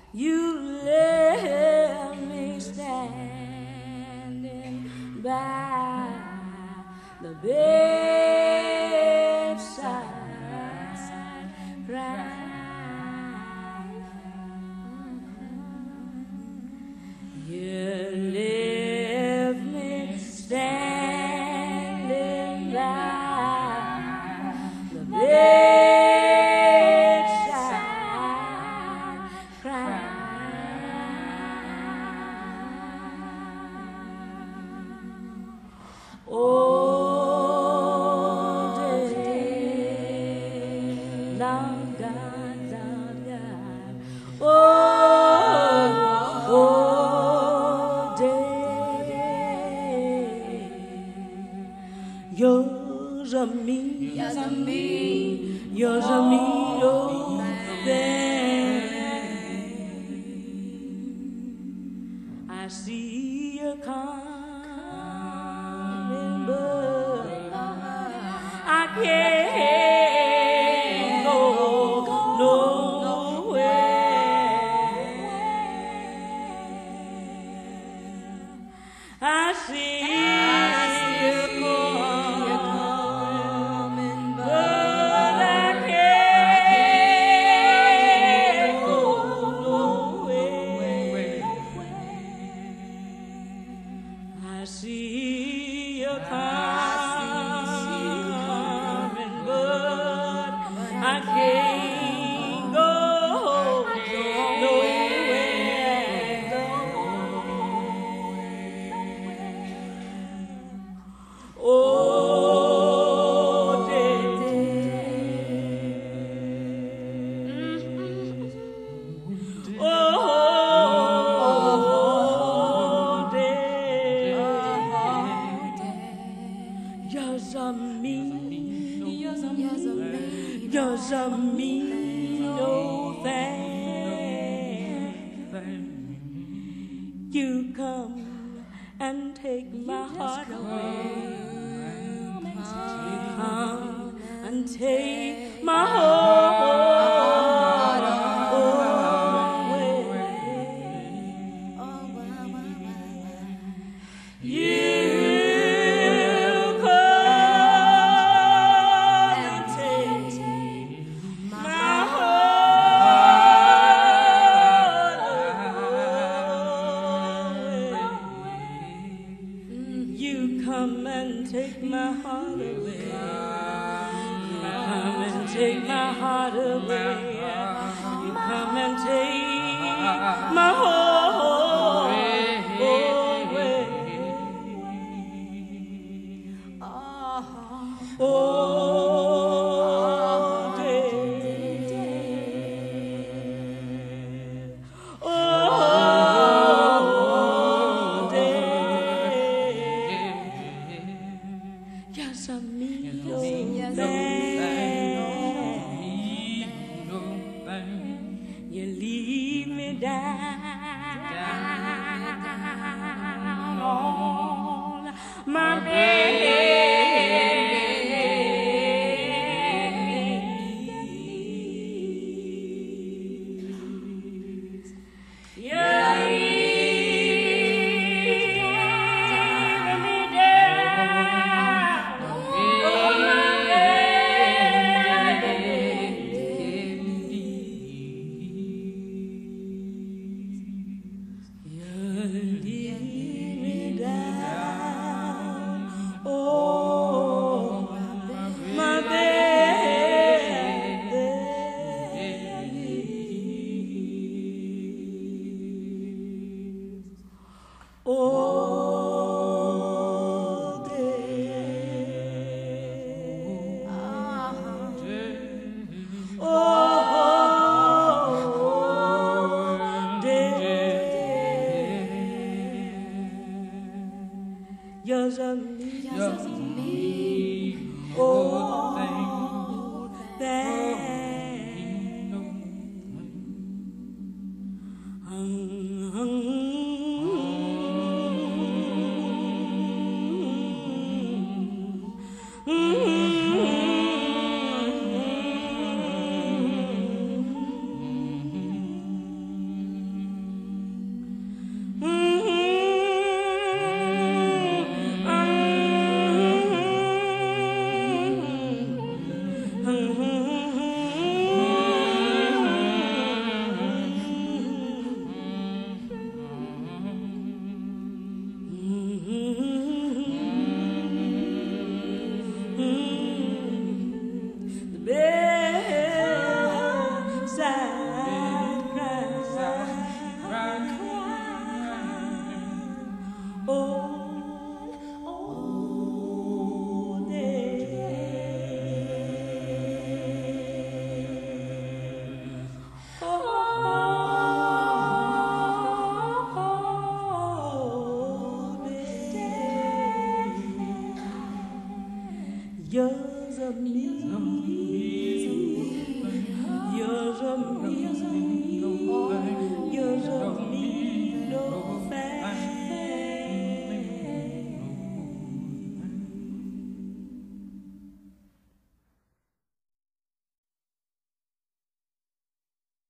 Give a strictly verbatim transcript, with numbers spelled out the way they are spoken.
You left me standing by the bedside, crying. You left me standing by the bedside, crying. Oh, day, Lord God, Lord God. Oh, oh, day. Yours a me, yours a me, yours a me, oh, day. I see you coming, but I can't go nowhere. I see you coming, but I can't go nowhere. I see you coming, but I can't go nowhere. Oh, day, oh, day. Yours a me, yours a me, yours a me, no thing. You come and take my heart away. Come and take my heart away. You come and take my heart away. You come and take my heart away. You come and take my heart away. Oh, day. Oh, day. Yes, I'm me, oh, you leave me down on my bed. You leave me down on my bed. You leave me down, oh, my bed. Oh, day. Oh, day. Yours a me, yours a me, oh, thing. Yours of me, yours of me.